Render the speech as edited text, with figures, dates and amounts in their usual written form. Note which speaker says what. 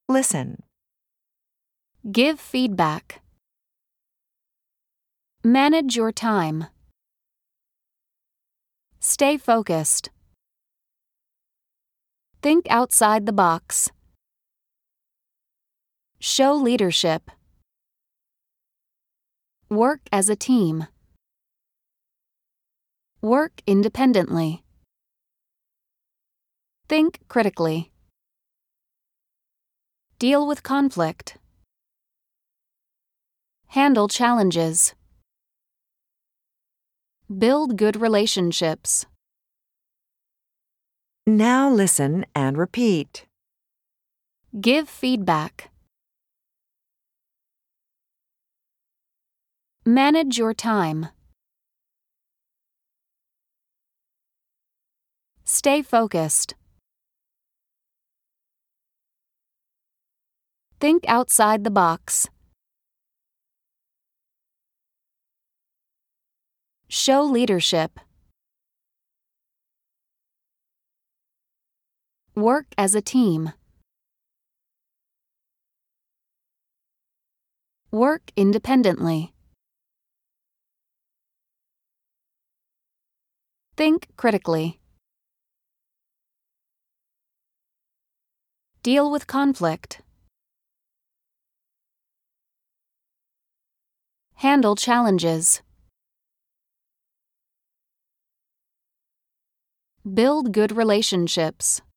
Speaker 1: Listen.
Speaker 2: Give feedback. Manage your time. Stay focused. Think outside the box. Show leadership. Work as a team. Work independently. Think critically. Deal with conflict. Handle challenges. Build good relationships.
Speaker 1: Now listen and repeat.
Speaker 2: Give feedback. Manage your time. Stay focused. Think outside the box. Show leadership. Work as a team. Work independently. Think critically. Deal with conflict. Handle challenges. Build good relationships.